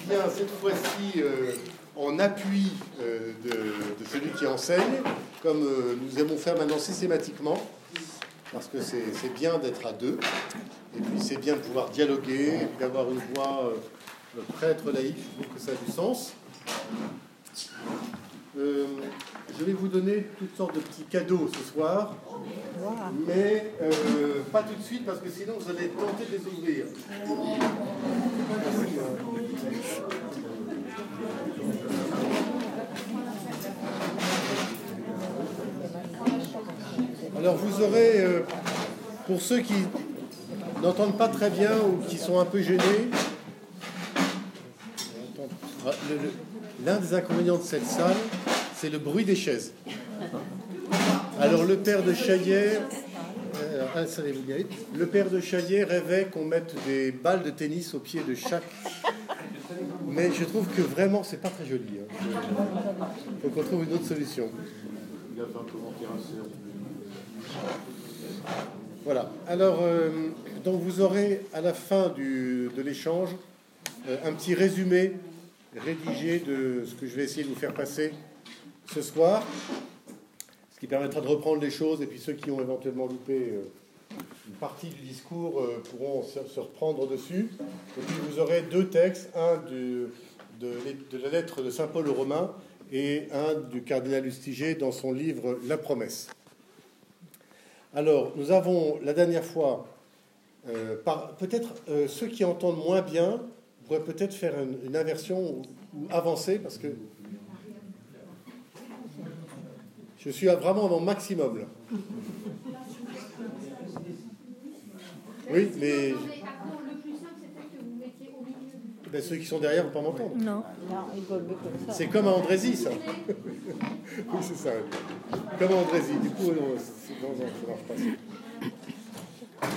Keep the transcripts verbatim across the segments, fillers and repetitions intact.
viens cette fois-ci euh, en appui euh, de, de celui qui enseigne, comme euh, nous aimons faire maintenant systématiquement, parce que c'est, c'est bien d'être à deux, et puis c'est bien de pouvoir dialoguer, et puis d'avoir une voix euh, prêtre laïque, je trouve que ça a du sens. Euh, je vais vous donner toutes sortes de petits cadeaux ce soir, mais euh, pas tout de suite parce que sinon vous allez tenter de les ouvrir. Alors vous aurez, euh, pour ceux qui n'entendent pas très bien ou qui sont un peu gênés, l'un des inconvénients de cette salle, c'est le bruit des chaises. Alors le père de Chaillet, euh, installez-vous bien, le père de Chaillet rêvait qu'on mette des balles de tennis au pied de chaque. Mais je trouve que vraiment c'est pas très joli. Il hein. faut qu'on trouve une autre solution. Il a fait un commentaire assez. Voilà. Alors euh, donc vous aurez à la fin du, de l'échange euh, un petit résumé rédigé de ce que je vais essayer de vous faire passer ce soir, ce qui permettra de reprendre les choses, et puis ceux qui ont éventuellement loupé euh, une partie du discours euh, pourront se, se reprendre dessus. Et puis vous aurez deux textes, un de, de, de la lettre de saint Paul aux Romains et un du cardinal Lustiger dans son livre La Promesse. Alors, nous avons la dernière fois, euh, par, peut-être euh, ceux qui entendent moins bien pourraient peut-être faire une, une inversion ou, ou avancer, parce que je suis vraiment à mon maximum, là. Oui, mais... Ben, ceux qui sont derrière ne vont pas m'entendre. Non, non, ils veulent mieux comme ça. C'est comme à Andrézy, ça. Oui, c'est ça. Comme à Andrézy. Du coup, non, c'est... non, non, ça marche pas.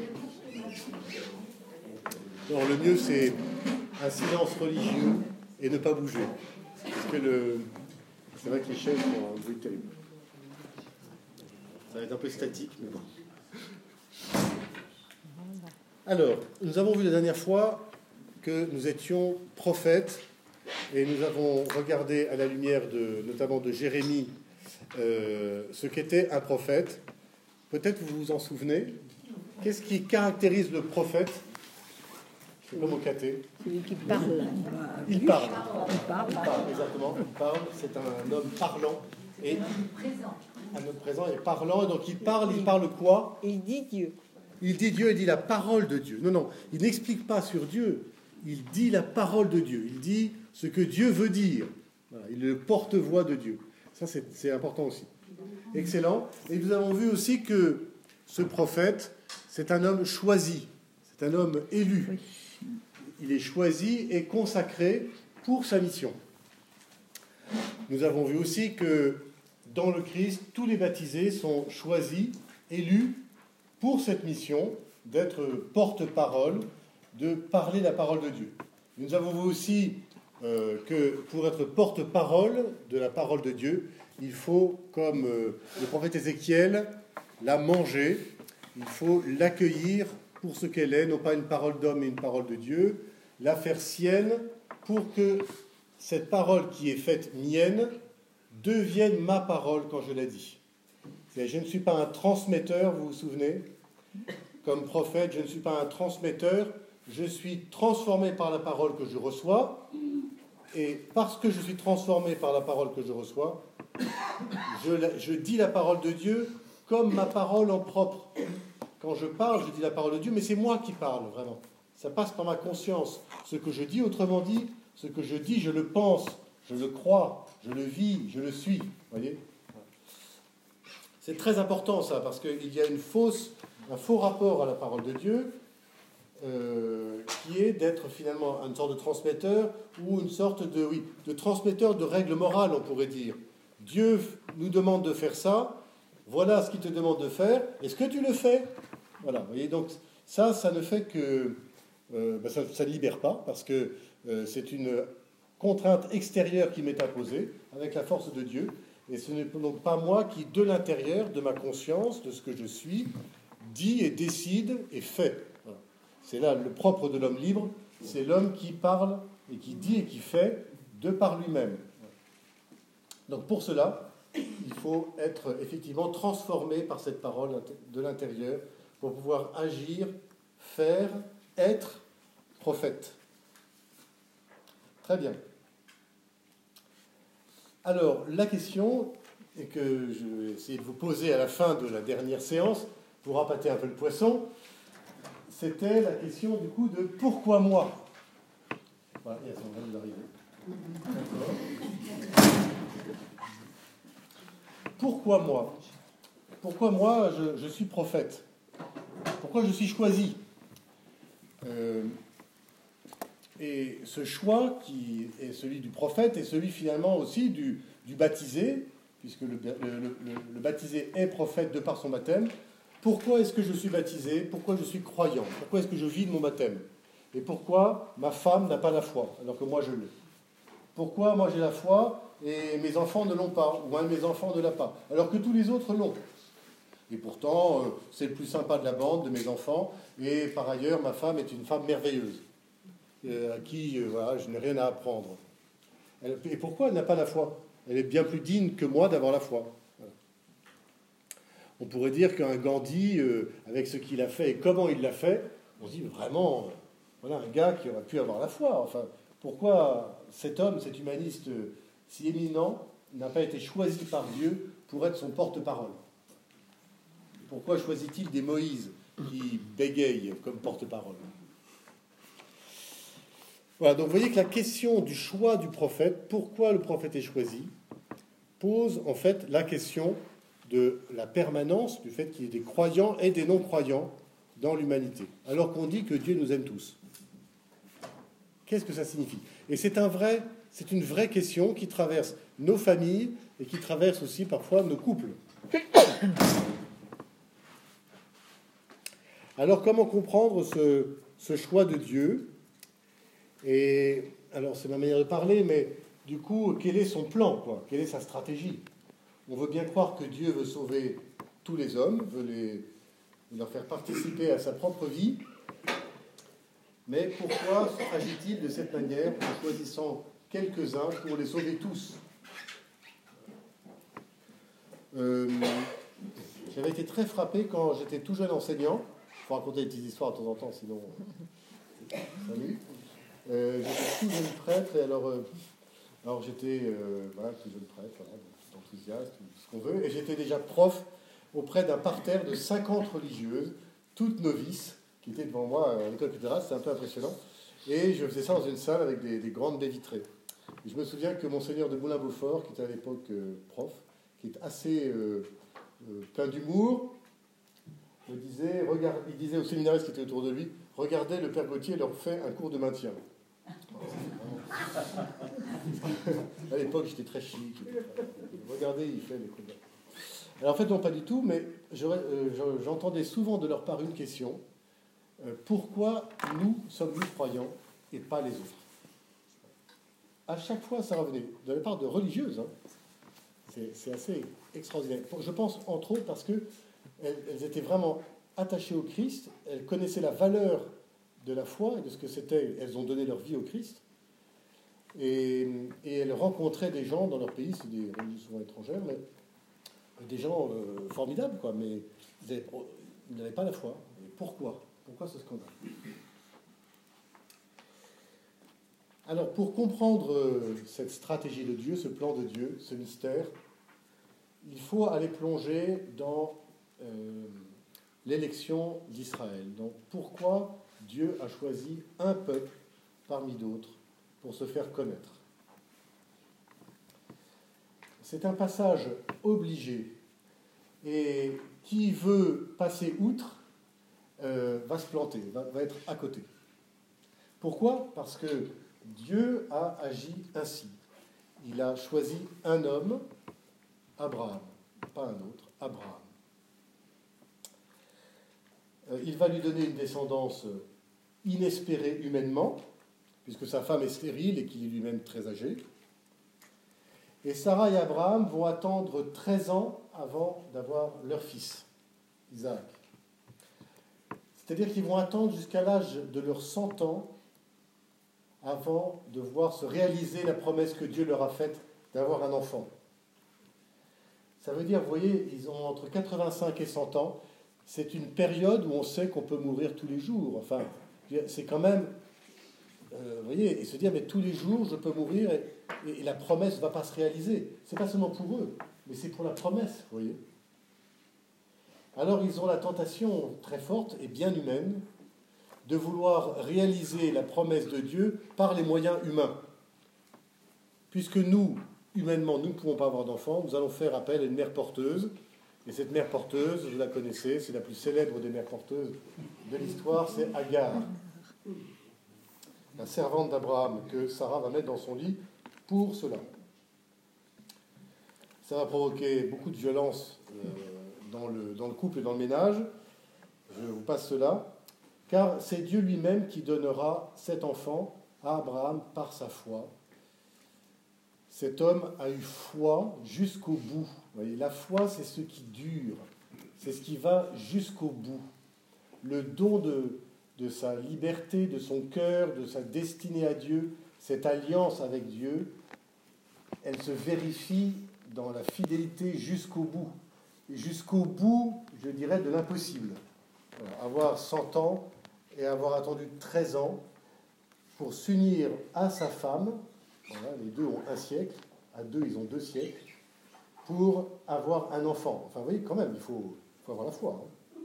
Non, le mieux, c'est un silence religieux et ne pas bouger. Parce que le... c'est vrai que les chaises ont un bruit terrible. Ça va être un peu statique, mais bon. Alors, nous avons vu la dernière fois que nous étions prophètes, et nous avons regardé à la lumière de, notamment de Jérémie, euh, ce qu'était un prophète. Peut-être vous vous en souvenez. Qu'est-ce qui caractérise le prophète? C'est comme au caté. Celui qui parle. Il parle. Il parle. Il parle, exactement. Il parle. C'est un homme parlant. Et un homme présent et parlant. Et donc il parle, il parle quoi? Il dit Dieu. Il dit Dieu, il dit la parole de Dieu. Non, non, il n'explique pas sur Dieu. Il dit la parole de Dieu. Il dit ce que Dieu veut dire. Voilà, il est le porte-voix de Dieu. Ça, c'est, c'est important aussi. Excellent. Et nous avons vu aussi que ce prophète, c'est un homme choisi. C'est un homme élu. Il est choisi et consacré pour sa mission. Nous avons vu aussi que dans le Christ, tous les baptisés sont choisis, élus pour cette mission d'être porte-parole, de parler la parole de Dieu. Nous avons vu aussi euh, que pour être porte-parole de la parole de Dieu, il faut, comme euh, le prophète Ézéchiel, la manger, il faut l'accueillir pour ce qu'elle est, non pas une parole d'homme mais une parole de Dieu, la faire sienne pour que cette parole qui est faite mienne devienne ma parole quand je la dis. Je ne suis pas un transmetteur, vous vous souvenez? Comme prophète, je ne suis pas un transmetteur, je suis transformé par la parole que je reçois, et parce que je suis transformé par la parole que je reçois, je, je dis la parole de Dieu comme ma parole en propre. Quand je parle, je dis la parole de Dieu, mais c'est moi qui parle, vraiment. Ça passe par ma conscience. Ce que je dis, autrement dit, ce que je dis, je le pense, je le crois, je le vis, je le suis. Voyez ? C'est très important, ça, parce qu'il y a une fausse, un faux rapport à la parole de Dieu, euh, qui est d'être finalement une sorte de transmetteur ou une sorte de, oui, de transmetteur de règles morales, on pourrait dire. Dieu nous demande de faire ça, voilà ce qu'il te demande de faire, est-ce que tu le fais? Voilà, vous voyez, donc ça, ça ne fait que... Euh, ben ça ne libère pas, parce que euh, c'est une contrainte extérieure qui m'est imposée, avec la force de Dieu, et ce n'est donc pas moi qui, de l'intérieur, de ma conscience, de ce que je suis, dit et décide et fait. Voilà. C'est là le propre de l'homme libre, c'est l'homme qui parle et qui dit et qui fait de par lui-même. Donc pour cela, il faut être effectivement transformé par cette parole de l'intérieur pour pouvoir agir, faire, être prophète. Très bien. Alors, la question et que je vais essayer de vous poser à la fin de la dernière séance pour appâter un peu le poisson, c'était la question du coup de pourquoi moi. Voilà, et elles sont en train d'arriver. Pourquoi moi? Pourquoi moi je, je suis prophète? Pourquoi je suis choisi? euh, Et ce choix qui est celui du prophète est celui finalement aussi du, du baptisé, puisque le, le, le, le baptisé est prophète de par son baptême. Pourquoi est-ce que je suis baptisé? Pourquoi je suis croyant? Pourquoi est-ce que je vis de mon baptême? Et pourquoi ma femme n'a pas la foi, alors que moi je l'ai? Pourquoi moi j'ai la foi et mes enfants ne l'ont pas, ou un de mes enfants ne l'a pas, alors que tous les autres l'ont? Et pourtant, euh, c'est le plus sympa de la bande, de mes enfants, et par ailleurs, ma femme est une femme merveilleuse, euh, à qui euh, voilà, je n'ai rien à apprendre. Elle, et pourquoi elle n'a pas la foi? Elle est bien plus digne que moi d'avoir la foi. Voilà. On pourrait dire qu'un Gandhi, euh, avec ce qu'il a fait et comment il l'a fait, on se dit vraiment, euh, voilà un gars qui aurait pu avoir la foi. Enfin, pourquoi cet homme, cet humaniste euh, si éminent, n'a pas été choisi par Dieu pour être son porte-parole? Pourquoi choisit-il des Moïse qui bégayent comme porte-parole? Voilà, donc vous voyez que la question du choix du prophète, pourquoi le prophète est choisi, pose en fait la question de la permanence du fait qu'il y ait des croyants et des non-croyants dans l'humanité, alors qu'on dit que Dieu nous aime tous. Qu'est-ce que ça signifie? Et c'est un vrai, c'est une vraie question qui traverse nos familles et qui traverse aussi parfois nos couples. Alors, comment comprendre ce, ce choix de Dieu? Et alors, c'est ma manière de parler, mais du coup, quel est son plan, quoi? Quelle est sa stratégie? On veut bien croire que Dieu veut sauver tous les hommes, veut les, leur faire participer à sa propre vie. Mais pourquoi agit-il de cette manière en choisissant quelques-uns pour les sauver tous? euh, J'avais été très frappé quand j'étais tout jeune enseignant. Il faut raconter des petites histoires de temps en temps, sinon... Salut. Euh, j'étais tout jeune prêtre, et alors, euh, alors j'étais euh, voilà, tout jeune prêtre, voilà, tout enthousiaste, tout ce qu'on veut, et j'étais déjà prof auprès d'un parterre de cinquante religieuses, toutes novices, qui étaient devant moi à l'école cathédrale. C'était un peu impressionnant. Et je faisais ça dans une salle avec des, des grandes baies vitrées. Et je me souviens que Monseigneur de Moulin-Beaufort, qui était à l'époque euh, prof, qui est assez euh, euh, plein d'humour, me disait, regarde, il disait aux séminaristes qui étaient autour de lui, regardez, le Père Gauthier leur fait un cours de maintien. À l'époque, j'étais très chic. Regardez, il fait les cours de maintien. Alors en fait, non, pas du tout, mais euh, j'entendais souvent de leur part une question. Euh, pourquoi nous sommes-nous croyants et pas les autres? À chaque fois, ça revenait, de la part de religieuses. Hein. C'est, c'est assez extraordinaire. Je pense, entre autres, parce qu'elles elles étaient vraiment attachées au Christ, elles connaissaient la valeur de la foi et de ce que c'était. Elles ont donné leur vie au Christ. Et, et elles rencontraient des gens dans leur pays, c'est des religions souvent étrangères, mais des gens euh, formidables, quoi, mais ils, avaient, ils n'avaient pas la foi. Et pourquoi Pourquoi ce scandale? Alors, pour comprendre euh, cette stratégie de Dieu, ce plan de Dieu, ce mystère, il faut aller plonger dans euh, l'élection d'Israël. Donc, pourquoi Dieu a choisi un peuple parmi d'autres pour se faire connaître? C'est un passage obligé, et qui veut passer outre euh, va se planter, va, va être à côté. Pourquoi? Parce que Dieu a agi ainsi. Il a choisi un homme, Abraham, pas un autre, Abraham. Euh, il va lui donner une descendance inespérée humainement, puisque sa femme est stérile et qu'il est lui-même très âgé. Et Sarah et Abraham vont attendre treize ans avant d'avoir leur fils, Isaac. C'est-à-dire qu'ils vont attendre jusqu'à l'âge de leurs cent ans avant de voir se réaliser la promesse que Dieu leur a faite d'avoir un enfant. Ça veut dire, vous voyez, ils ont entre quatre-vingt-cinq et cent ans. C'est une période où on sait qu'on peut mourir tous les jours. Enfin, c'est quand même, euh, vous voyez, et se dire, mais tous les jours, je peux mourir et, et, et la promesse ne va pas se réaliser. C'est pas seulement pour eux, mais c'est pour la promesse, vous voyez. Alors, ils ont la tentation très forte et bien humaine de vouloir réaliser la promesse de Dieu par les moyens humains. Puisque nous, humainement, nous ne pouvons pas avoir d'enfants, nous allons faire appel à une mère porteuse. Et cette mère porteuse, vous la connaissez, c'est la plus célèbre des mères porteuses de l'histoire, c'est Agar, la servante d'Abraham, que Sarah va mettre dans son lit pour cela. Ça va provoquer beaucoup de violence euh, dans, le, dans le couple et dans le ménage. Je vous passe cela. Car c'est Dieu lui-même qui donnera cet enfant à Abraham par sa foi. Cet homme a eu foi jusqu'au bout. Vous voyez, la foi, c'est ce qui dure, c'est ce qui va jusqu'au bout. Le don de, de sa liberté, de son cœur, de sa destinée à Dieu, cette alliance avec Dieu, elle se vérifie dans la fidélité jusqu'au bout. Et jusqu'au bout, je dirais, de l'impossible. Voilà, avoir cent ans et avoir attendu treize ans pour s'unir à sa femme, voilà, les deux ont un siècle, à deux ils ont deux siècles, pour avoir un enfant. Enfin, vous voyez, quand même, il faut, faut avoir la foi. Hein.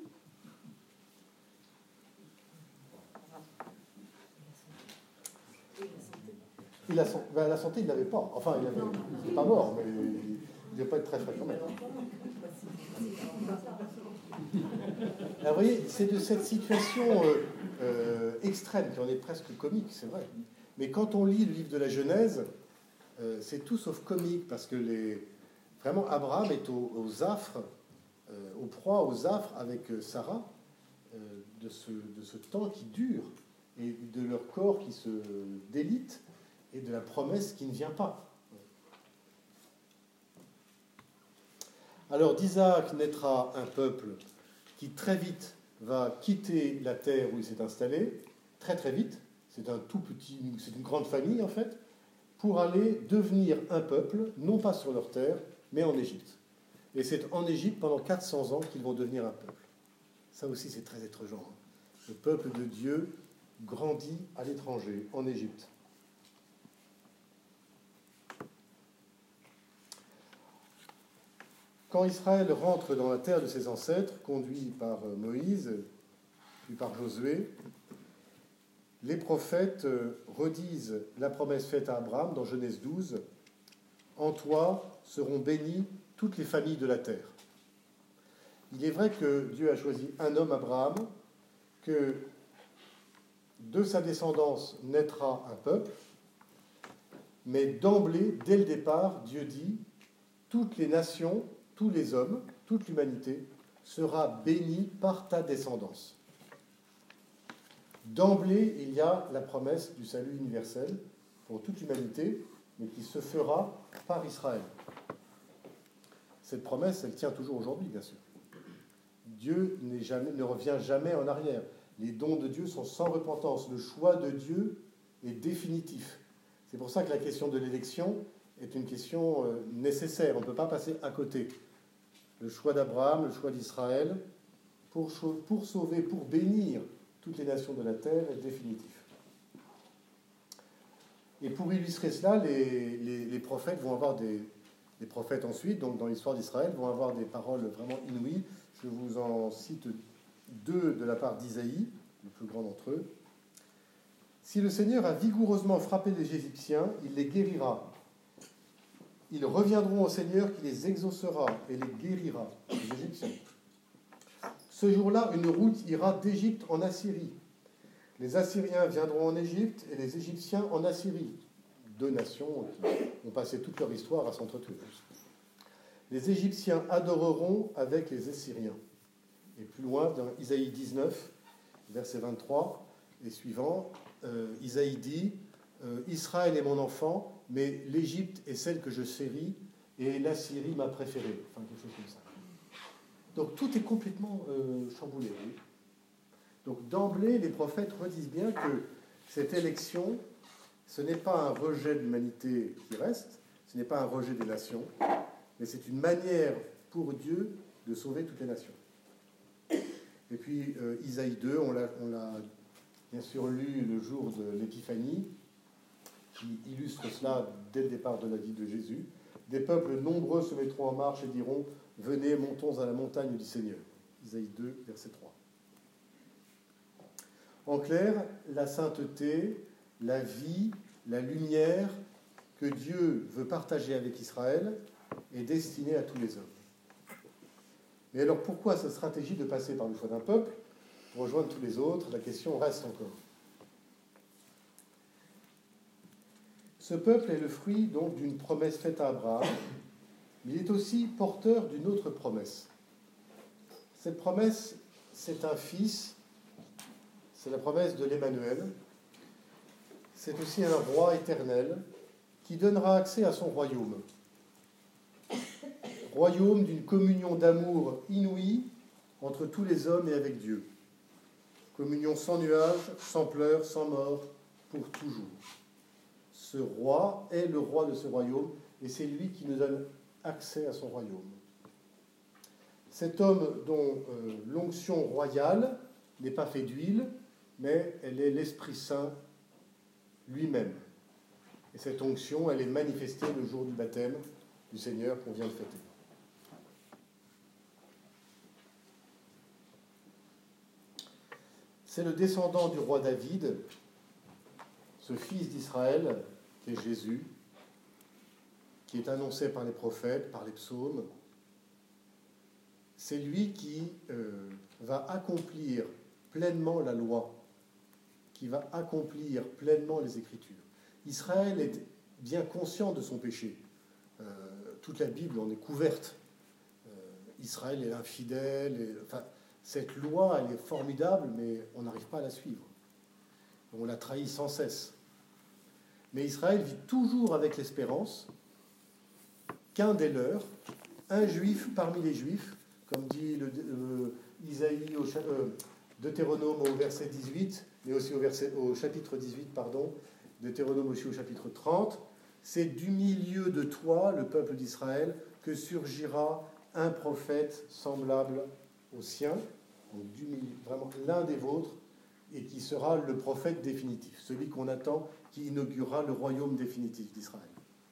Il a, ben, la santé, il ne l'avait pas. Enfin, il n'est pas mort, mais il ne devait pas être très frais quand même. Alors, vous voyez, c'est de cette situation euh, euh, extrême, qui en est presque comique, c'est vrai. Mais quand on lit le livre de la Genèse, euh, c'est tout sauf comique, parce que les, vraiment, Abraham est aux, aux affres, euh, aux proies, aux affres avec Sarah, euh, de, ce, de ce temps qui dure, et de leur corps qui se délite, et de la promesse qui ne vient pas. Alors d'Isaac naîtra un peuple qui très vite va quitter la terre où il s'est installé, très très vite, c'est un tout petit, c'est une grande famille en fait, pour aller devenir un peuple, non pas sur leur terre, mais en Égypte. Et c'est en Égypte pendant quatre cents ans qu'ils vont devenir un peuple. Ça aussi c'est très étrangeant. Le peuple de Dieu grandit à l'étranger, en Égypte. Quand Israël rentre dans la terre de ses ancêtres, conduit par Moïse, puis par Josué, les prophètes redisent la promesse faite à Abraham dans Genèse douze. « En toi seront bénies toutes les familles de la terre. » Il est vrai que Dieu a choisi un homme, Abraham, que de sa descendance naîtra un peuple, mais d'emblée, dès le départ, Dieu dit « Toutes les nations, tous les hommes, toute l'humanité sera bénie par ta descendance. » D'emblée, il y a la promesse du salut universel pour toute l'humanité, mais qui se fera par Israël. Cette promesse, elle tient toujours aujourd'hui, bien sûr. Dieu n'est jamais, ne revient jamais en arrière. Les dons de Dieu sont sans repentance. Le choix de Dieu est définitif. C'est pour ça que la question de l'élection est une question euh, nécessaire. On ne peut pas passer à côté. Le choix d'Abraham, le choix d'Israël, pour, pour sauver, pour bénir toutes les nations de la terre est définitif. Et pour illustrer cela, les, les, les prophètes vont avoir des... Les prophètes ensuite, donc dans l'histoire d'Israël, vont avoir des paroles vraiment inouïes. Je vous en cite deux de la part d'Isaïe, le plus grand d'entre eux. « Si le Seigneur a vigoureusement frappé les Égyptiens, il les guérira. Ils reviendront au Seigneur qui les exaucera et les guérira, les Égyptiens. Ce jour-là, une route ira d'Égypte en Assyrie. Les Assyriens viendront en Égypte et les Égyptiens en Assyrie. » Deux nations qui ont passé toute leur histoire à s'entretuer. Les Égyptiens adoreront avec les Assyriens. Et plus loin, dans Isaïe dix-neuf, verset vingt-trois et suivant, euh, Isaïe dit euh, « Israël est mon enfant, mais l'Égypte est celle que je chéris, et l'Assyrie m'a préférée. » Enfin, quelque chose comme ça. Donc tout est complètement euh, chamboulé. Oui. Donc d'emblée, les prophètes redisent bien que cette élection, ce n'est pas un rejet de l'humanité qui reste, ce n'est pas un rejet des nations, mais c'est une manière pour Dieu de sauver toutes les nations. Et puis euh, Isaïe deux, on l'a, on l'a bien sûr lu le jour de l'Épiphanie, qui illustre cela dès le départ de la vie de Jésus. Des peuples nombreux se mettront en marche et diront « Venez, montons à la montagne du Seigneur ». Isaïe deux, verset trois. En clair, la sainteté, la vie, la lumière que Dieu veut partager avec Israël est destinée à tous les hommes. Mais alors pourquoi cette stratégie de passer par le choix d'un peuple pour rejoindre tous les autres? La question reste encore. Ce peuple est le fruit donc d'une promesse faite à Abraham, mais il est aussi porteur d'une autre promesse. Cette promesse, c'est un fils, c'est la promesse de l'Emmanuel. C'est aussi un roi éternel qui donnera accès à son royaume. Royaume d'une communion d'amour inouïe entre tous les hommes et avec Dieu. Communion sans nuages, sans pleurs, sans mort, pour toujours. Ce roi est le roi de ce royaume et c'est lui qui nous donne accès à son royaume. Cet homme dont euh, l'onction royale n'est pas faite d'huile, mais elle est l'Esprit Saint lui-même. Et cette onction, elle est manifestée le jour du baptême du Seigneur qu'on vient de fêter. C'est le descendant du roi David, ce fils d'Israël, qui est Jésus, qui est annoncé par les prophètes, par les psaumes. C'est lui qui euh, va accomplir pleinement la loi, qui va accomplir pleinement les Écritures. Israël est bien conscient de son péché. Euh, toute la Bible en est couverte. Euh, Israël est infidèle. Et, enfin, cette loi, elle est formidable, mais on n'arrive pas à la suivre. On la trahit sans cesse. Mais Israël vit toujours avec l'espérance qu'un des leurs, un juif parmi les juifs, comme dit le, euh, Isaïe au euh, Deutéronome au verset dix-huit, mais aussi au, verset, au chapitre dix-huit, pardon, Deutéronome aussi au chapitre trente, c'est du milieu de toi, le peuple d'Israël, que surgira un prophète semblable au sien, donc du milieu, vraiment l'un des vôtres, et qui sera le prophète définitif, celui qu'on attend, qui inaugurera le royaume définitif d'Israël.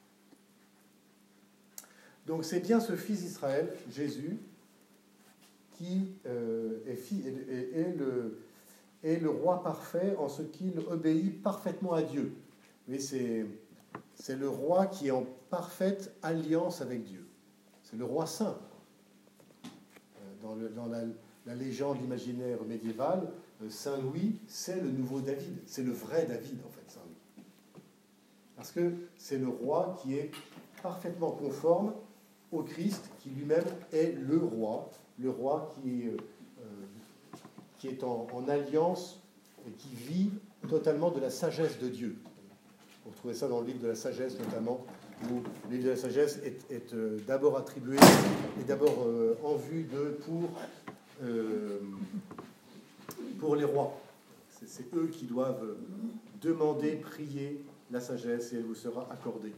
Donc c'est bien ce fils d'Israël, Jésus, qui euh, est, fi, est, est, le, est le roi parfait en ce qu'il obéit parfaitement à Dieu. Mais c'est, c'est le roi qui est en parfaite alliance avec Dieu. C'est le roi saint. Dans, le, dans la, la légende imaginaire médiévale, Saint Louis, c'est le nouveau David. C'est le vrai David, en fait, Saint Louis. Parce que c'est le roi qui est parfaitement conforme au Christ, qui lui-même est le roi, le roi qui, euh, qui est en, en alliance et qui vit totalement de la sagesse de Dieu. Vous retrouvez ça dans le livre de la sagesse, notamment, où le livre de la sagesse est, est euh, d'abord attribué, et d'abord euh, en vue de pour, euh, pour les rois. C'est, c'est eux qui doivent demander, prier la sagesse, et elle vous sera accordée.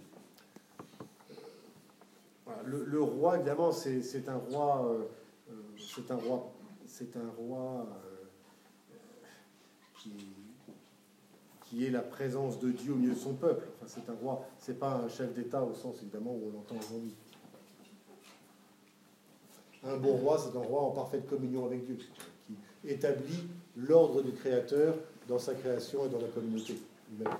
Voilà. Le, le roi, évidemment, c'est, c'est un roi, euh, c'est un roi, c'est un roi euh, qui qui est la présence de Dieu au milieu de son peuple. Enfin, c'est un roi, c'est pas un chef d'État au sens évidemment où on l'entend aujourd'hui. Un bon roi, c'est un roi en parfaite communion avec Dieu, qui établit l'ordre du Créateur dans sa création et dans la communauté humaine.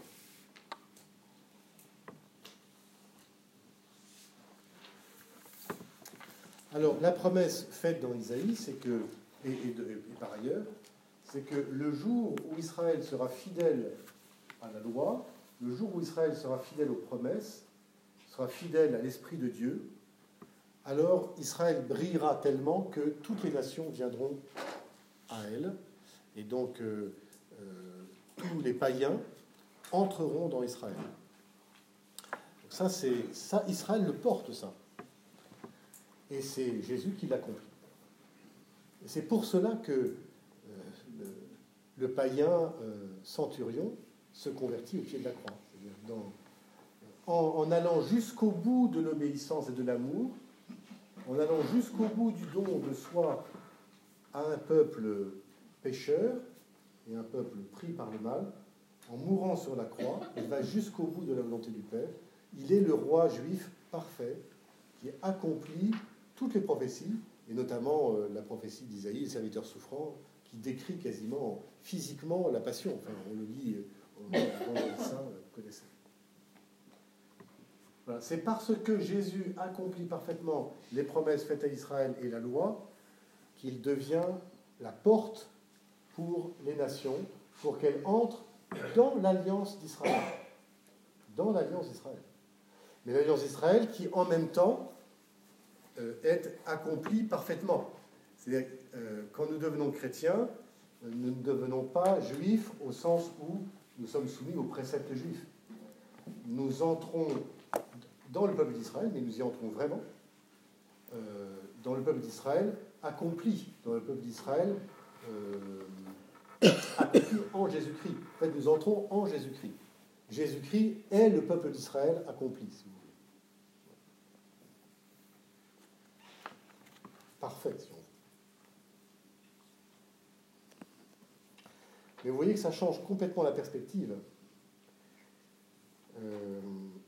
Alors, la promesse faite dans Isaïe, c'est que, et, et, de, et par ailleurs, c'est que le jour où Israël sera fidèle à la loi, le jour où Israël sera fidèle aux promesses, sera fidèle à l'Esprit de Dieu, alors Israël brillera tellement que toutes les nations viendront à elle, et donc euh, euh, tous les païens entreront dans Israël. Donc ça, c'est, ça, Israël le porte, ça. Et c'est Jésus qui l'accomplit. Et c'est pour cela que euh, le, le païen euh, centurion se convertit au pied de la croix. C'est-à-dire dans, en, en allant jusqu'au bout de l'obéissance et de l'amour, en allant jusqu'au bout du don de soi à un peuple pécheur et un peuple pris par le mal, en mourant sur la croix, il va jusqu'au bout de la volonté du Père. Il est le roi juif parfait qui accomplit toutes les prophéties, et notamment euh, la prophétie d'Isaïe, le serviteur souffrant, qui décrit quasiment physiquement la passion. Enfin, on le lit euh, dans le saint, vous connaissez. Voilà. C'est parce que Jésus accomplit parfaitement les promesses faites à Israël et la loi qu'il devient la porte pour les nations, pour qu'elles entrent dans l'alliance d'Israël. Dans l'alliance d'Israël. Mais l'alliance d'Israël qui, en même temps, euh, est accomplie parfaitement. C'est-à-dire, euh, quand nous devenons chrétiens, euh, nous ne devenons pas juifs au sens où nous sommes soumis aux préceptes juifs. Nous entrons dans le peuple d'Israël, mais nous y entrons vraiment, euh, dans le peuple d'Israël accompli, dans le peuple d'Israël euh, accompli en Jésus-Christ. En fait, nous entrons en Jésus-Christ. Jésus-Christ est le peuple d'Israël accompli, si vous voulez. Parfait, si on veut. Mais vous voyez que ça change complètement la perspective. Euh,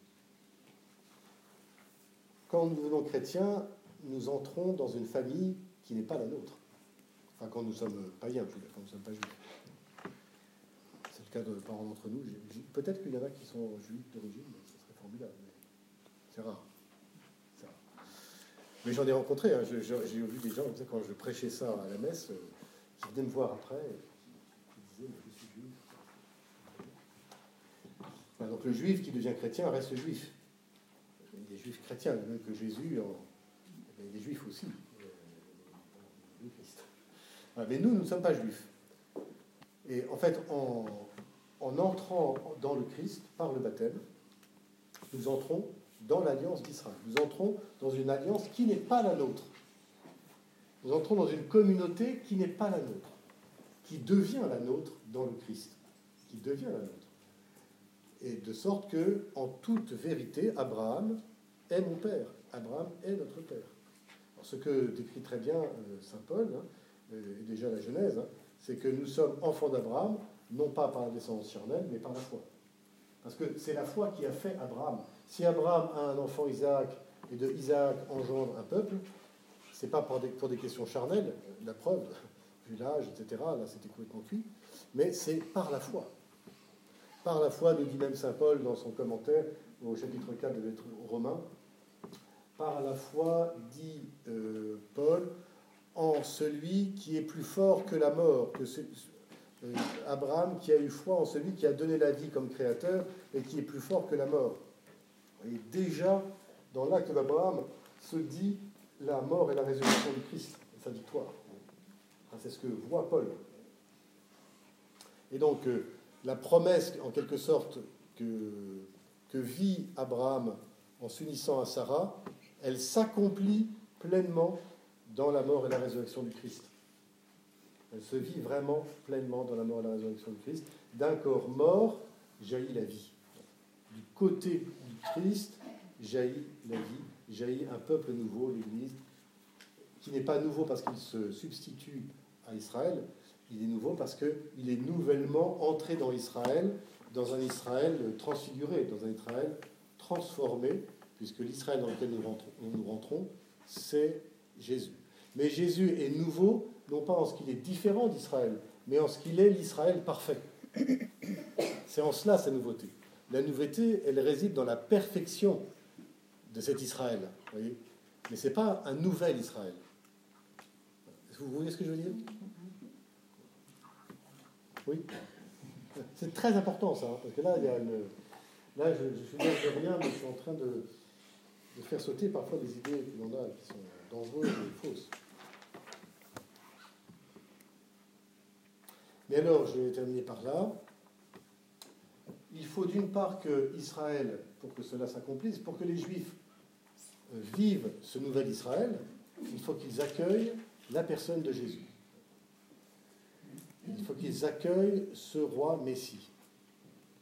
quand nous devenons chrétiens, nous entrons dans une famille qui n'est pas la nôtre. Enfin, quand nous sommes païens, quand nous ne sommes pas juifs. C'est le cas de parents d'entre nous. Peut-être qu'il y en a qui sont juifs d'origine, mais ce serait formidable. Mais c'est rare. C'est rare. Mais j'en ai rencontré. Hein. Je, je, j'ai vu des gens, quand je prêchais ça à la messe, euh, qui venaient me voir après, et qui disaient, mais je suis juif. Enfin, donc le juif qui devient chrétien reste juif. Il y a des juifs chrétiens, même que Jésus, en... il y a des juifs aussi. Euh, Christ. Voilà, mais nous, nous ne sommes pas juifs. Et en fait, en, en entrant dans le Christ par le baptême, nous entrons dans l'alliance d'Israël. Nous entrons dans une alliance qui n'est pas la nôtre. Nous entrons dans une communauté qui n'est pas la nôtre, qui devient la nôtre dans le Christ, qui devient la nôtre. Et de sorte que, en toute vérité, Abraham est mon père. Abraham est notre père. Alors, ce que décrit très bien euh, saint Paul, hein, et déjà la Genèse, hein, c'est que nous sommes enfants d'Abraham, non pas par la descendance charnelle, mais par la foi. Parce que c'est la foi qui a fait Abraham. Si Abraham a un enfant Isaac, et de Isaac engendre un peuple, c'est pas pour des, pour des questions charnelles, la preuve, vu l'âge, et cetera, là c'était complètement cuit, mais c'est par la foi. Par la foi, nous dit même saint Paul dans son commentaire au chapitre quatre de l'Lettre aux Romains, par la foi, dit euh, Paul, en celui qui est plus fort que la mort, que ce, euh, Abraham qui a eu foi en celui qui a donné la vie comme créateur et qui est plus fort que la mort. Et déjà, dans l'acte d'Abraham, se dit la mort et la résurrection du Christ, sa victoire. Enfin, c'est ce que voit Paul. Et donc, euh, la promesse, en quelque sorte, que, que vit Abraham en s'unissant à Sarah, elle s'accomplit pleinement dans la mort et la résurrection du Christ. Elle se vit vraiment pleinement dans la mort et la résurrection du Christ. D'un corps mort jaillit la vie. Du côté du Christ jaillit la vie, jaillit un peuple nouveau, l'Église, qui n'est pas nouveau parce qu'il se substitue à Israël, il est nouveau parce qu'il est nouvellement entré dans Israël, dans un Israël transfiguré, dans un Israël transformé, puisque l'Israël dans lequel nous rentrons, nous rentrons c'est Jésus. Mais Jésus est nouveau, non pas en ce qu'il est différent d'Israël, mais en ce qu'il est l'Israël parfait. C'est en cela sa nouveauté. La nouveauté, elle réside dans la perfection de cet Israël. Vous voyez ? Mais ce n'est pas un nouvel Israël. Est-ce que vous voyez ce que je veux dire ? Oui ? C'est très important ça, hein, parce que là, il y a une... là je, je suis là de rien, mais je suis en train de, de faire sauter parfois des idées que l'on a qui sont dangereuses et fausses. Mais alors, je vais terminer par là. Il faut d'une part que Israël, pour que cela s'accomplisse, pour que les Juifs vivent ce nouvel Israël, il faut qu'ils accueillent la personne de Jésus. Il faut qu'ils accueillent ce roi Messie.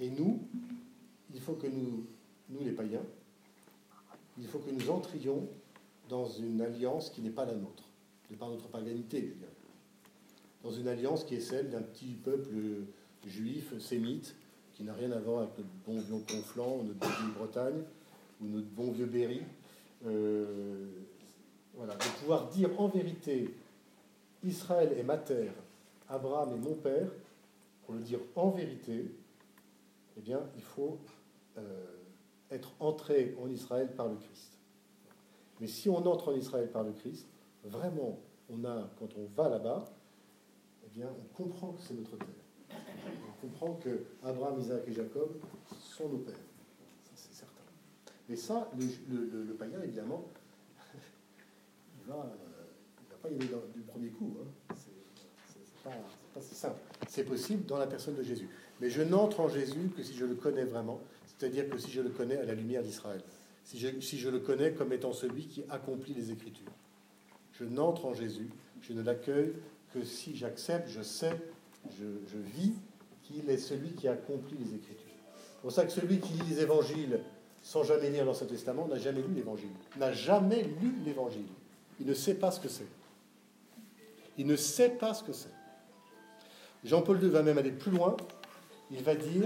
Et nous, il faut que nous, nous les païens, il faut que nous entrions dans une alliance qui n'est pas la nôtre, de par notre paganité, je dirais. Dans une alliance qui est celle d'un petit peuple juif, sémite, qui n'a rien à voir avec notre bon vieux Conflans, ou notre bonne vieille Bretagne, ou notre bon vieux Berry. Euh, voilà, de pouvoir dire en vérité, Israël est ma terre, Abraham est mon père, pour le dire en vérité, eh bien, il faut euh, être entré en Israël par le Christ. Mais si on entre en Israël par le Christ, vraiment, on a, quand on va là-bas, eh bien, on comprend que c'est notre terre. On comprend que Abraham, Isaac et Jacob sont nos pères. Ça, c'est certain. Mais ça, le, le, le, le païen, évidemment, il va, euh, il va pas y aller dans, du premier coup. Hein. C'est, c'est, c'est, pas, c'est pas si simple. C'est possible dans la personne de Jésus. Mais je n'entre en Jésus que si je le connais vraiment, c'est-à-dire que si je le connais à la lumière d'Israël. Si je, si je le connais comme étant celui qui accomplit les Écritures. Je n'entre en Jésus, je ne l'accueille que si j'accepte, je sais, je, je vis qu'il est celui qui accomplit les Écritures. C'est pour ça que celui qui lit les Évangiles sans jamais lire l'Ancien Testament n'a jamais lu l'Évangile. N'a jamais lu l'Évangile. Il ne sait pas ce que c'est. Il ne sait pas ce que c'est. Jean-Paul deux va même aller plus loin. Il va dire,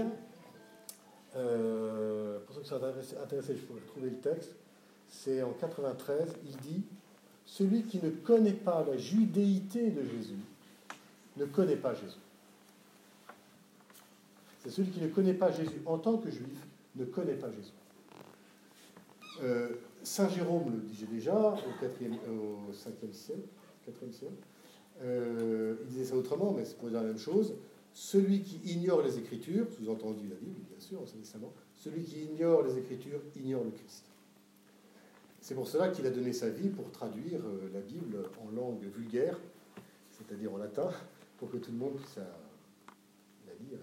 euh, pour ceux qui sont intéressés, je pourrais trouver le texte, c'est en quatre-vingt-treize, il dit « Celui qui ne connaît pas la judéité de Jésus ne connaît pas Jésus. » C'est celui qui ne connaît pas Jésus en tant que juif ne connaît pas Jésus. Euh, Saint Jérôme le disait déjà au, quatrième, au cinquième siècle, quatrième siècle. Euh, il disait ça autrement, mais c'est pour dire la même chose. Celui qui ignore les Écritures, sous-entendu la Bible, bien sûr, l'Ancien Testament, celui qui ignore les Écritures ignore le Christ. C'est pour cela qu'il a donné sa vie pour traduire euh, la Bible en langue vulgaire, c'est-à-dire en latin, pour que tout le monde puisse la, la lire.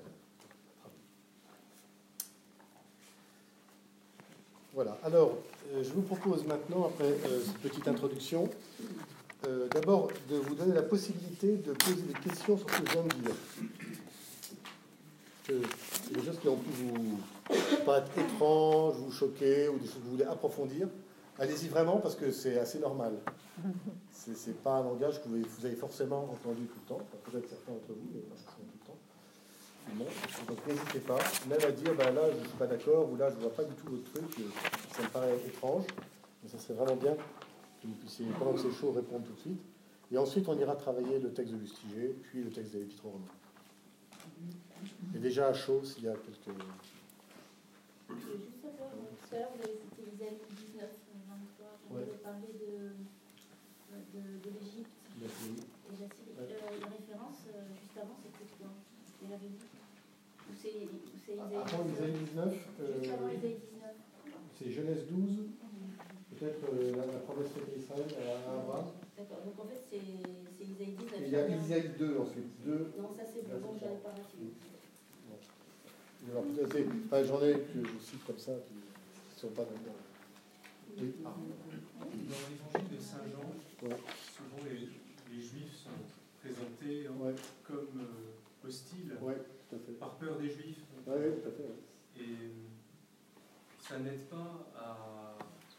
Voilà. Alors, euh, je vous propose maintenant, après euh, cette petite introduction, euh, d'abord de vous donner la possibilité de poser des questions sur ce que je viens de dire. Que c'est des choses qui ont pu vous paraître étranges, vous choquer, ou des choses que vous voulez approfondir. Allez-y vraiment, parce que c'est assez normal. Ce n'est pas un langage que vous, vous avez forcément entendu tout le temps. Enfin, peut-être certains d'entre vous, mais pas forcément tout le temps. Bon, donc n'hésitez pas, même à dire, ben là je ne suis pas d'accord, ou là je ne vois pas du tout votre truc, ça me paraît étrange, mais ça serait vraiment bien que vous puissiez, pendant que c'est chaud, répondre tout de suite. Et ensuite on ira travailler le texte de Lustiger, puis le texte de l'Épître aux Romains. Et déjà à chaud, s'il y a quelques... Je veux juste savoir, tout à l'heure vous avez cité Isaïe dix-neuf, vingt-trois, vous avez parlé de, de, de l'Égypte et de la Syrie. Euh, la référence, euh, juste avant, c'était quoi? Vous l'avez dit? Ou c'est Isaïe Avant Isaïe dix-neuf, euh, juste avant Isaïe dix-neuf. C'est Genèse douze, peut-être euh, la, la promesse faite à Israël, à Abraham. D'accord, donc en fait c'est Isaïe dix-neuf. Et il y a Isaïe deux ensuite. deux. Non, ça c'est bon, j'avais pas raté. Alors, enfin, j'en ai que je cite comme ça, qui ne sont pas dedans. Oui. Ah. Dans l'évangile de Saint Jean, ouais. souvent les, les Juifs sont présentés hein, ouais. comme euh, hostiles, ouais, tout à fait. par peur des Juifs. Oui, ouais, tout à fait. Ouais. Et ça n'aide pas à,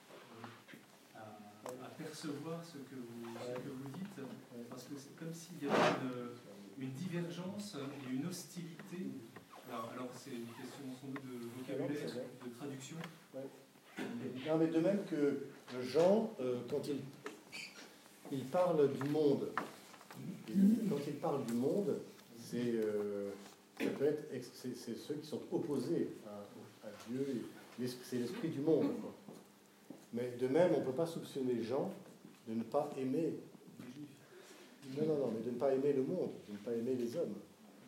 à, à percevoir ce que vous, ce que vous dites, parce que c'est comme s'il y avait une, une divergence et une hostilité. Alors, alors c'est une question sans doute de vocabulaire, de traduction. Ouais. Non, mais de même que Jean, euh, quand il, il parle du monde, quand il parle du monde, c'est, euh, ça peut être, c'est, c'est ceux qui sont opposés à, à Dieu, et c'est l'esprit du monde. Quoi. Mais de même, on ne peut pas soupçonner Jean de ne pas aimer les Juifs. Non, non, non, mais de ne pas aimer le monde, de ne pas aimer les hommes.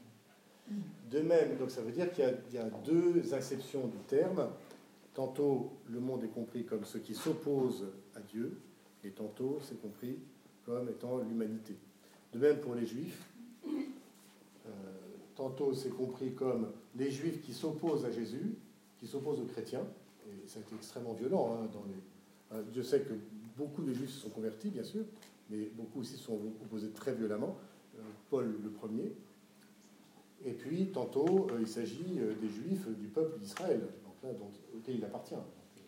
De même, donc ça veut dire qu'il y a, il y a deux acceptions du terme. Tantôt, le monde est compris comme ceux qui s'opposent à Dieu, et tantôt, c'est compris comme étant l'humanité. De même pour les Juifs, euh, tantôt c'est compris comme les Juifs qui s'opposent à Jésus, qui s'opposent aux chrétiens, et ça a été extrêmement violent. Hein, dans les... Je sais que beaucoup de Juifs se sont convertis, bien sûr, mais beaucoup aussi se sont opposés très violemment. Euh, Paul le premier. Et puis, tantôt, euh, il s'agit euh, des Juifs euh, du peuple d'Israël, donc là, dont, auquel il appartient. Donc, euh,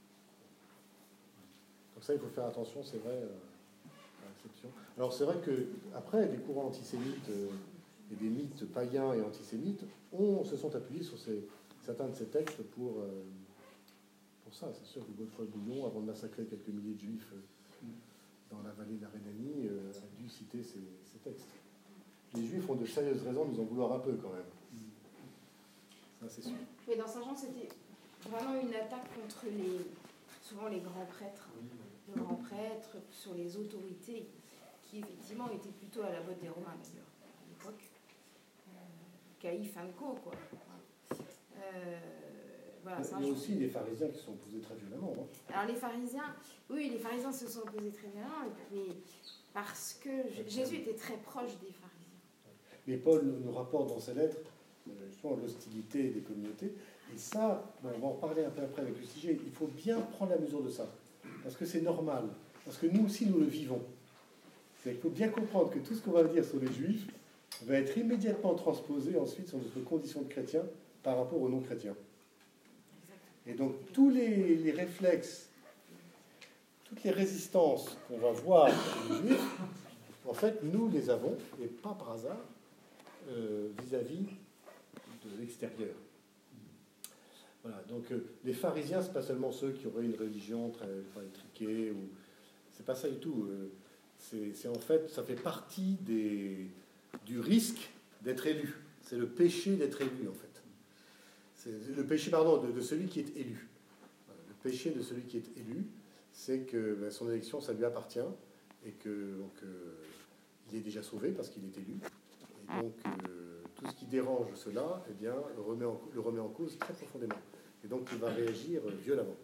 donc ça, il faut faire attention, c'est vrai, euh, à l'exception. Alors c'est vrai qu'après, des courants antisémites euh, et des mythes païens et antisémites ont, se sont appuyés sur ces, certains de ces textes pour, euh, pour ça. C'est sûr que Godefroy Bouillon, avant de massacrer quelques milliers de Juifs euh, dans la vallée de la Rhénanie, euh, a dû citer ces, ces textes. Les Juifs ont de sérieuses raisons de nous en vouloir un peu quand même. Ça, c'est sûr. Mais dans Saint-Jean, c'était vraiment une attaque contre les, souvent les grands prêtres, les grands prêtres, sur les autorités, qui effectivement étaient plutôt à la botte des Romains d'ailleurs, à l'époque. Euh, Caïphe, Co, quoi. Euh, voilà, Il y a aussi les pharisiens qui se sont opposés très violemment. Hein. Alors les pharisiens, oui, les pharisiens se sont opposés très violemment, mais parce que Jésus était très proche des pharisiens. Mais Paul nous rapporte dans ses lettres justement l'hostilité des communautés. Et ça, bon, on va en reparler un peu après avec le sujet, il faut bien prendre la mesure de ça. Parce que c'est normal. Parce que nous aussi, nous le vivons. C'est qu'il faut bien comprendre que tout ce qu'on va dire sur les Juifs va être immédiatement transposé ensuite sur notre condition de chrétien par rapport aux non-chrétiens. Et donc, tous les, les réflexes, toutes les résistances qu'on va voir chez les Juifs, en fait, nous les avons, et pas par hasard, Euh, vis-à-vis de l'extérieur. Voilà, donc euh, les pharisiens, c'est pas seulement ceux qui auraient une religion très enfin, étriquée, ou c'est pas ça du tout. Euh, c'est, c'est en fait, ça fait partie des, du risque d'être élu. C'est le péché d'être élu, en fait. C'est le péché, pardon, de, de celui qui est élu. Voilà, le péché de celui qui est élu, c'est que ben, son élection, ça lui appartient, et que donc, euh, il est déjà sauvé parce qu'il est élu. Et donc, euh, tout ce qui dérange cela, eh bien, le remet, en, le remet en cause très profondément. Et donc, il va réagir euh, violemment.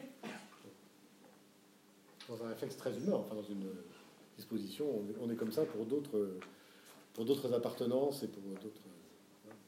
Dans un réflexe très humain, enfin, dans une disposition, on est, on est comme ça pour d'autres, pour d'autres appartenances et pour d'autres... Voilà.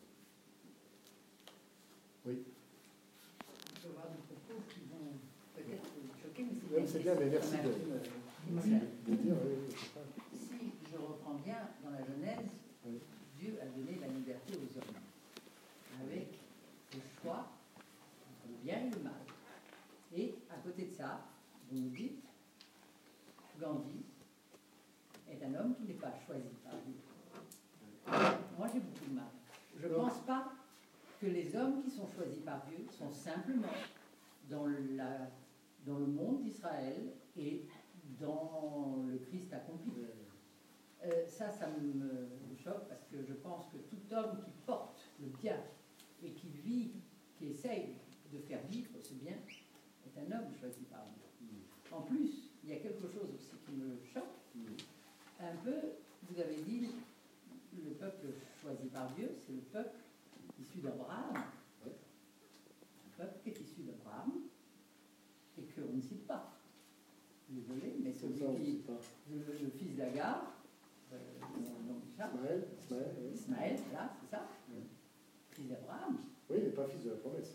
Oui. Je vais avoir des propos qui vont peut-être choquer, mais c'est bien, mais merci de, de dire... Oui, si je reprends bien dans la Genèse, oui. Dieu a donné la liberté aux hommes, avec le choix entre le bien et le mal. Et à côté de ça, vous nous dites, Gandhi est un homme qui n'est pas choisi par Dieu. Moi, j'ai beaucoup de mal. Je ne pense pas que les hommes qui sont choisis par Dieu sont simplement dans, la, dans le monde d'Israël et dans le Christ accompli. Euh, ça, ça me choque parce que je pense que tout homme qui porte le bien et qui vit, qui essaye de faire vivre ce bien, est un homme choisi par Dieu. En plus, il y a quelque chose aussi qui me choque. Un peu, vous avez dit, le peuple choisi par Dieu, c'est le peuple issu d'Abraham. Un peuple qui est issu d'Abraham et qu'on ne cite pas. Désolé, mais celui qui, le, le fils d'Agar, Euh, donc, Ismaël, Ismaël, oui. Ismaël, là, c'est ça, oui. Fils d'Abraham. Oui, il n'est pas fils de la promesse.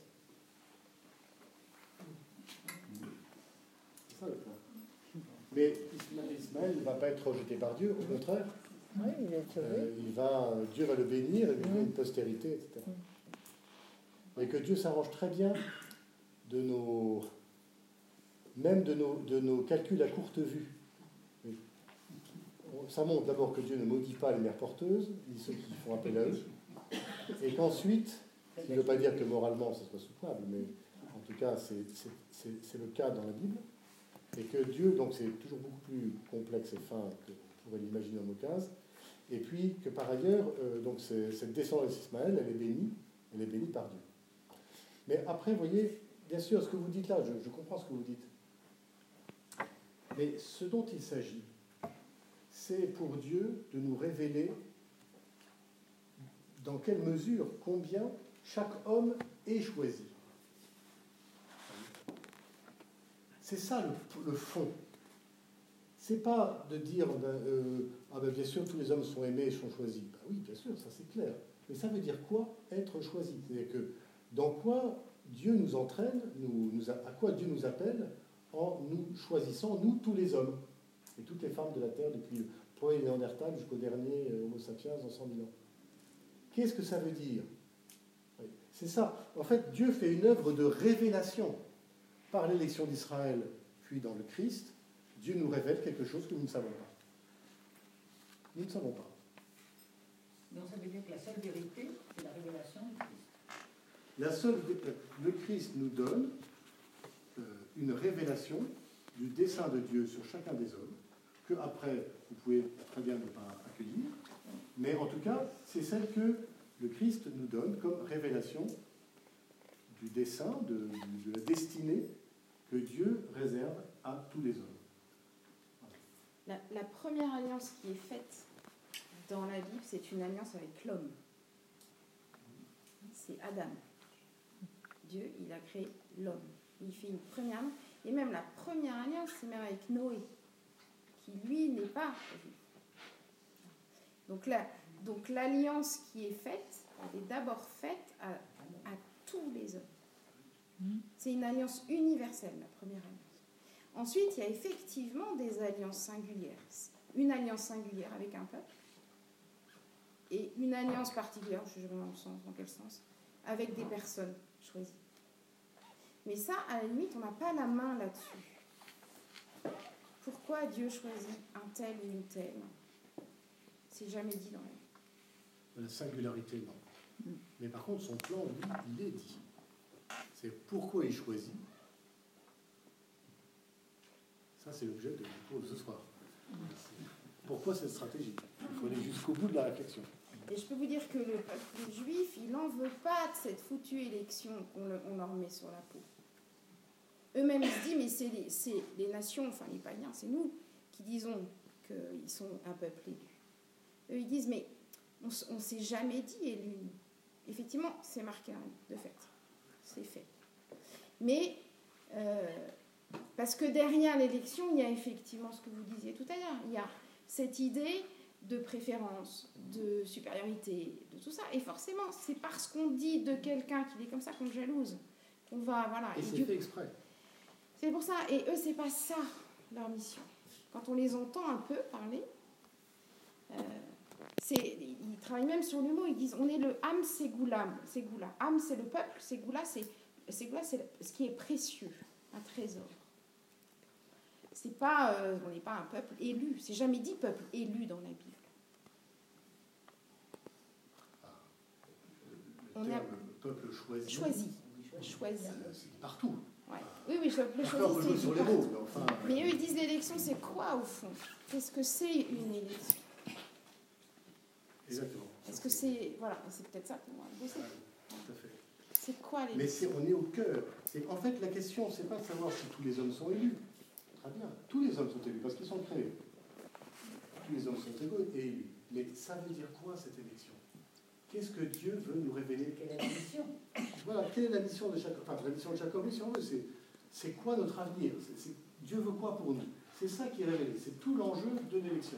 C'est ça le point. Mais Ismaël ne va pas être rejeté par Dieu, au contraire. Oui, il est sauvé. Euh, il va, Dieu va le bénir, il lui donner une postérité, et cetera. Et que Dieu s'arrange très bien de nos, même de nos, de nos calculs à courte vue. Oui. Ça montre d'abord que Dieu ne maudit pas les mères porteuses, ni ceux qui font appel à eux, et qu'ensuite, ce qui ne veut pas dire que moralement ce soit soutenable, mais en tout cas c'est, c'est, c'est, c'est le cas dans la Bible, et que Dieu, donc c'est toujours beaucoup plus complexe et fin que on pourrait l'imaginer en occasion, et puis que par ailleurs, euh, donc c'est, cette descendance d'Ismaël, elle est bénie, elle est bénie par Dieu. Mais après, vous voyez, bien sûr, ce que vous dites là, je, je comprends ce que vous dites, mais ce dont il s'agit, c'est pour Dieu de nous révéler dans quelle mesure, combien chaque homme est choisi. C'est ça le, le fond. C'est pas de dire euh, ah ben bien sûr tous les hommes sont aimés et sont choisis. Ben oui, bien sûr, ça c'est clair. Mais ça veut dire quoi être choisi? C'est-à-dire que dans quoi Dieu nous entraîne, nous, nous a, à quoi Dieu nous appelle en nous choisissant, nous tous les hommes et toutes les femmes de la terre depuis le premier Néandertal jusqu'au dernier Homo sapiens en cent mille ans. Qu'est-ce que ça veut dire? C'est ça. En fait, Dieu fait une œuvre de révélation. Par l'élection d'Israël, puis dans le Christ, Dieu nous révèle quelque chose que nous ne savons pas. Nous ne savons pas. Donc ça veut dire que la seule vérité, c'est la révélation du Christ. La seule, le Christ nous donne euh, une révélation du dessein de Dieu sur chacun des hommes, que après vous pouvez très bien ne pas accueillir, mais en tout cas, c'est celle que le Christ nous donne comme révélation du dessein, de, de la destinée que Dieu réserve à tous les hommes. La, la première alliance qui est faite dans la Bible, c'est une alliance avec l'homme. C'est Adam. Dieu, il a créé l'homme. Il fait une première alliance. Et même la première alliance, c'est même avec Noé, qui lui n'est pas juif. Donc, la, donc l'alliance qui est faite, elle est d'abord faite à, à tous les hommes. C'est une alliance universelle, la première alliance. Ensuite, il y a effectivement des alliances singulières. Une alliance singulière avec un peuple et une alliance particulière, je ne sais pas dans, le sens, dans quel sens, avec des personnes choisies. Mais ça, à la limite, on n'a pas la main là-dessus. Pourquoi Dieu choisit un tel ou une telle? C'est jamais dit dans la Bible. La singularité, non. Mm. Mais par contre, son plan, lui, il est dit. C'est pourquoi il choisit. Ça, c'est l'objet de cours de ce soir. Pourquoi cette stratégie? Il faut aller jusqu'au bout de la réflexion. Et je peux vous dire que le peuple juif, il n'en veut pas de cette foutue élection qu'on le, on leur met sur la peau. Eux-mêmes, ils se disent, mais c'est les, c'est les nations, enfin les païens, c'est nous qui disons qu'ils sont un peuple élu. Eux, ils disent, mais on ne s'est jamais dit élu. Effectivement, c'est marqué de fait. C'est fait. Mais, euh, parce que derrière l'élection, il y a effectivement ce que vous disiez tout à l'heure. Il y a cette idée de préférence, de supériorité, de tout ça. Et forcément, c'est parce qu'on dit de quelqu'un qu'il est comme ça qu'on le jalouse. Qu'on va, voilà. Et, et c'est Dieu... fait exprès. C'est pour ça. Et eux, c'est pas ça, leur mission. Quand on les entend un peu parler, euh, c'est, ils travaillent même sur le mot. Ils disent, on est le Am Segoulam. Ségoula. Am, c'est le peuple. Ségoula, c'est, Ségoula, c'est ce qui est précieux, un trésor. C'est pas, euh, on n'est pas un peuple élu. C'est jamais dit peuple élu dans la Bible. Ah, le on terme a... peuple choisi. Choisi. Choisi. C'est partout. Ouais. Oui, oui, le choisi, c'est sur les mots, mais, enfin, mais eux, ils disent l'élection, c'est quoi au fond? Qu'est-ce que c'est une élection? Exactement. Est-ce que c'est... Voilà, c'est peut-être ça pour moi. Ouais, tout à fait. C'est quoi l'élection? Mais c'est, on est au cœur. C'est, en fait, la question, c'est pas de savoir si tous les hommes sont élus. Très bien. Tous les hommes sont élus parce qu'ils sont créés. Tous les hommes sont égaux et élus. Mais ça veut dire quoi, cette élection? Qu'est-ce que Dieu veut nous révéler? Quelle est la mission? Voilà, quelle est la mission de Jacob? Enfin, la mission de Jacob, si on veut, c'est, c'est quoi notre avenir? c'est, c'est, Dieu veut quoi pour nous? C'est ça qui est révélé. C'est tout l'enjeu de l'élection.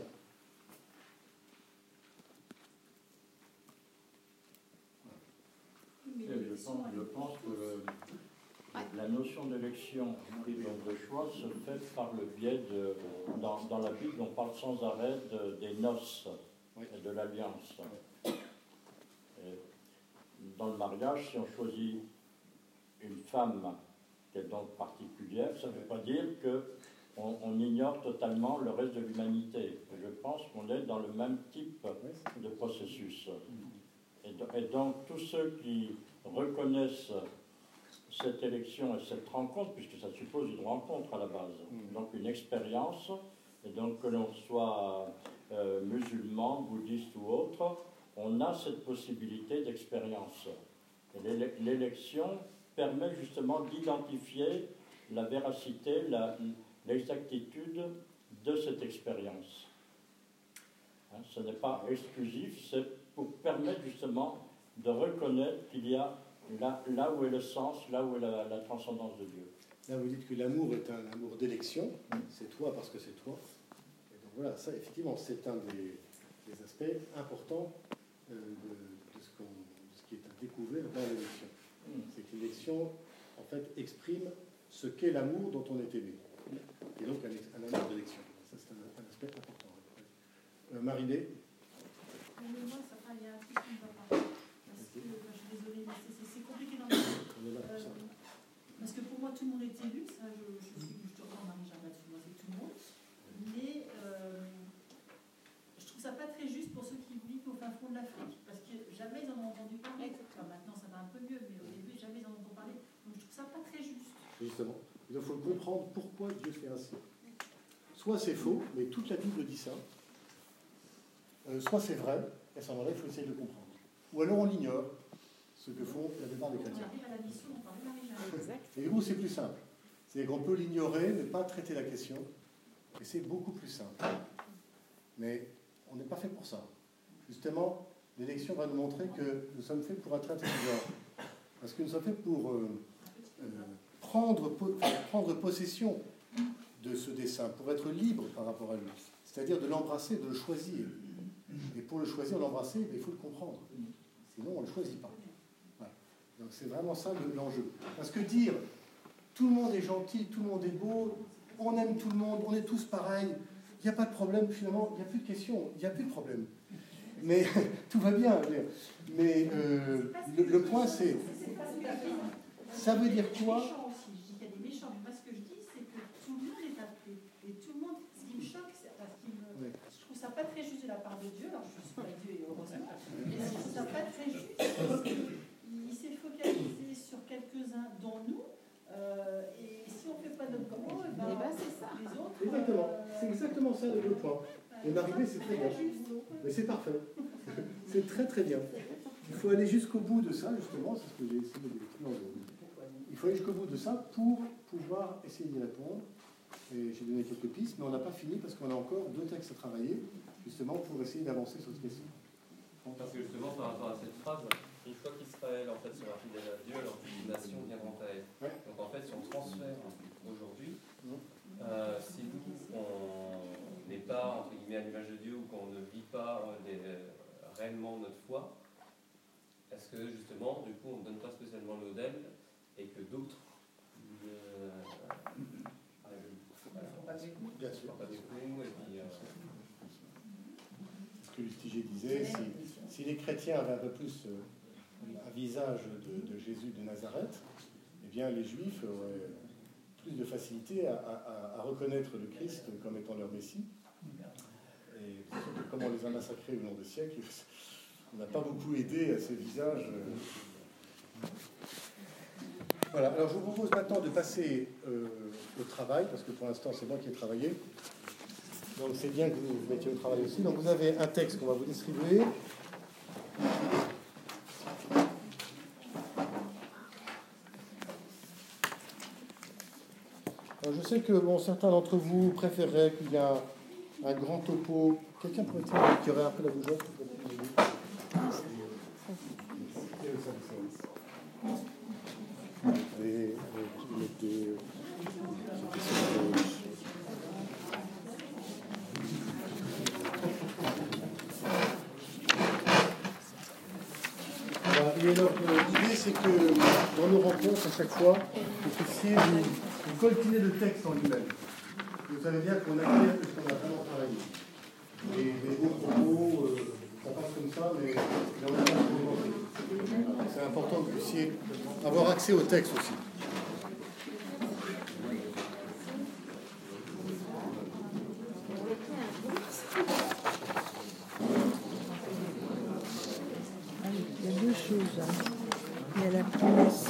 Je pense, je pense que la notion d'élection et donc de choix se fait par le biais de... Dans, dans la Bible, on parle sans arrêt de, des noces et de l'alliance. Et dans le mariage, si on choisit une femme qui est donc particulière, ça ne veut pas dire qu'on on ignore totalement le reste de l'humanité. Je pense qu'on est dans le même type de processus. Et donc, tous ceux qui reconnaissent cette élection et cette rencontre, puisque ça suppose une rencontre à la base, donc une expérience, et donc que l'on soit euh, musulman, bouddhiste ou autre, on a cette possibilité d'expérience. Et l'élection permet justement d'identifier la véracité, la, l'exactitude de cette expérience. Hein, ce n'est pas exclusif, c'est pour permettre justement de reconnaître qu'il y a là, là où est le sens, là où est la, la transcendance de Dieu. Là, vous dites que l'amour est un amour d'élection, c'est toi parce que c'est toi. Et donc voilà, ça, effectivement, c'est un des, des aspects importants euh, de, de, ce qu'on, de ce qui est à découvrir dans l'élection. Mm. C'est que l'élection, en fait, exprime ce qu'est l'amour dont on est aimé. Et donc, un, un amour d'élection. Ça, c'est un, un aspect important. Euh, Marie-Lé ? Euh, pardonnez-moi, ça va, il y a un truc qui ne va pas. Parce que, ben, je suis désolée, mais c'est, c'est compliqué dans le euh, parce que pour moi, tout le monde est élu, ça, je, je suis, je te rends Marie-Jeanne là-dessus, moi, c'est tout le monde. Mais euh, je trouve ça pas très juste pour ceux qui vivent au fin fond de l'Afrique, parce que jamais ils en ont entendu parler. Enfin, maintenant, ça va un peu mieux, mais au début, jamais ils en ont entendu parler. Donc, je trouve ça pas très juste. Justement, il faut comprendre pourquoi Dieu fait ainsi. Soit c'est faux, mais toute la Bible dit ça. Euh, soit c'est vrai, et à ce moment-là, il faut essayer de le comprendre. Ou alors on l'ignore, ce que font la plupart des chrétiens. On arrive à la mission, on parle de Marie-Jeanne. Et où c'est plus simple. C'est qu'on peut l'ignorer, ne pas traiter la question, et c'est beaucoup plus simple. Mais on n'est pas fait pour ça. Justement, l'élection va nous montrer que nous sommes faits pour être intelligents. Parce que nous sommes faits pour euh, euh, prendre, po- prendre possession de ce dessein, pour être libre par rapport à lui. C'est-à-dire de l'embrasser, de le choisir. Et pour le choisir, l'embrasser, il faut le comprendre. Sinon, on ne le choisit pas. Voilà. Donc c'est vraiment ça l'enjeu. Parce que dire tout le monde est gentil, tout le monde est beau, on aime tout le monde, on est tous pareils, il n'y a pas de problème, finalement, il n'y a plus de question, il n'y a plus de problème. Mais tout va bien. Mais euh, le, le point, c'est... Ça veut dire quoi? Je dis qu'il y a des méchants, mais moi ce que je dis, c'est que tout le monde est appelé. Et tout le monde, ce qui me choque, c'est, enfin, ce qui me, oui. Je trouve ça pas très juste de la part de Dieu, alors je suis pas Dieu et heureusement, mais je trouve ça pas très juste parce qu'il s'est focalisé sur quelques-uns, dont nous, euh, et si on ne fait pas notre gros, eh ben, et ben, c'est ça. Les autres... Exactement, euh, c'est exactement ça le point. Et l'arrivée, c'est très bien. Mais c'est parfait. C'est très très bien. Il faut aller jusqu'au bout de ça, justement, c'est ce que j'ai essayé de dire. Il faut aller jusqu'au bout de ça pour pouvoir essayer d'y répondre. Et j'ai donné quelques pistes, mais on n'a pas fini parce qu'on a encore deux textes à travailler, justement, pour essayer d'avancer sur ce question. Parce que justement, par rapport à cette phrase, une fois qu'Israël en fait, sera fidèle à Dieu, alors toutes les nations viendront à elle. Ouais. Donc en fait, si on transfère aujourd'hui, euh, si nous, on n'est pas, entre guillemets, à l'image de Dieu, ou qu'on ne vit pas des, euh, réellement notre foi, est-ce que justement, du coup, on ne donne pas spécialement le modèle et que d'autres ne font pas des coups, bien sûr, pas des coups, et puis, euh... ce que Lustiger disait, si, si les chrétiens avaient un peu plus euh, un visage de, de Jésus de Nazareth, eh bien les Juifs auraient plus de facilité à, à, à reconnaître le Christ comme étant leur Messie. Et comme on les a massacrés au long des siècles, on n'a pas beaucoup aidé à ce visage. Voilà, alors je vous propose maintenant de passer euh, au travail, parce que pour l'instant c'est moi qui ai travaillé. Donc c'est bien que vous vous mettiez au travail aussi. Donc vous avez un texte qu'on va vous distribuer. Alors je sais que bon, certains d'entre vous préféreraient qu'il y ait un, un grand topo. Quelqu'un pourrait dire qu'il y aurait un peu la bougeotte? Et, et, mettez, et alors, l'idée, c'est que dans nos rencontres, à chaque fois, vous puissiez vous, vous coltiner le texte en lui-même. Vous savez bien qu'on acquiert ce qu'on a vraiment travaillé. Et les beaux propos, euh, ça passe comme ça, mais il en a pas de. C'est important que vous puissiez avoir accès au texte aussi. Il y a deux choses. Hein. Il y a la promesse.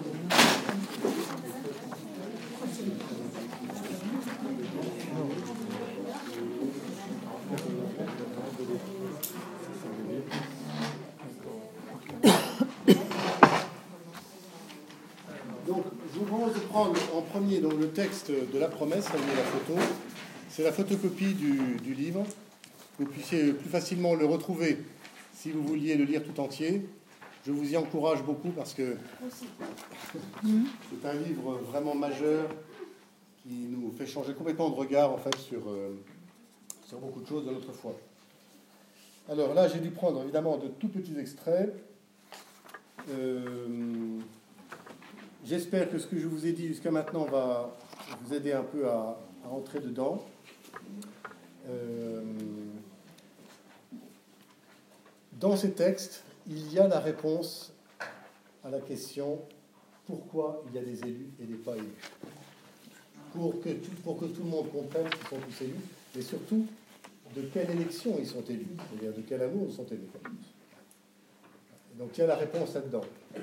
Donc, je vous propose de prendre en premier donc, le texte de la promesse, avec la photo. C'est la photocopie du, du livre. Vous puissiez plus facilement le retrouver si vous vouliez le lire tout entier. Je vous y encourage beaucoup parce que c'est un livre vraiment majeur qui nous fait changer complètement de regard en fait sur, euh, sur beaucoup de choses de notre foi. Alors là, j'ai dû prendre évidemment de tout petits extraits. Euh, j'espère que ce que je vous ai dit jusqu'à maintenant va vous aider un peu à, à entrer dedans. Euh, dans ces textes, il y a la réponse à la question pourquoi il y a des élus et des pas élus. Pour que tout, pour que tout le monde comprenne qu'ils sont tous élus, et surtout de quelle élection ils sont élus, c'est-à-dire de quel amour ils sont élus. Donc il y a la réponse là-dedans.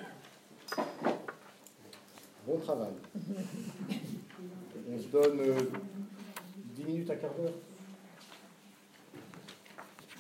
Bon travail. On se donne euh, dix minutes, un quart d'heure.